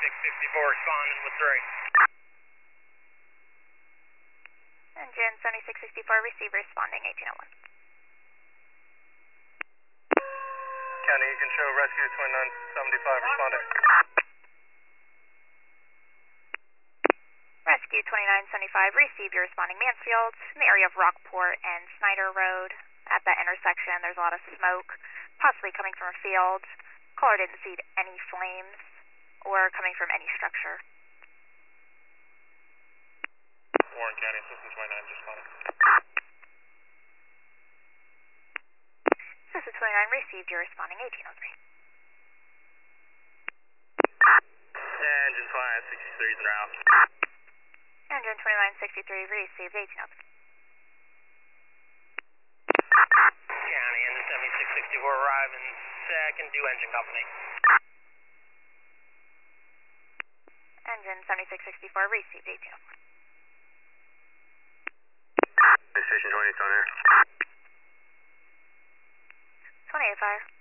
7664 responding with 3. Engine 7664, receive responding 1801. County, you can show rescue 2975 responding. Rescue 2975, receive your responding Mansfield in the area of Rockport and Snyder Road. At that intersection, there's a lot of smoke, possibly coming from a field. Caller didn't see any flames or coming from any structure. Warren County, System 29 responding. System 29, received your responding 1803. Engine 2963 is en route. Engine 2963, received 1803. County, engine 7664 arriving second, do engine company. Engine 7664, received 1804. Station 20, it's on air. 28 fire.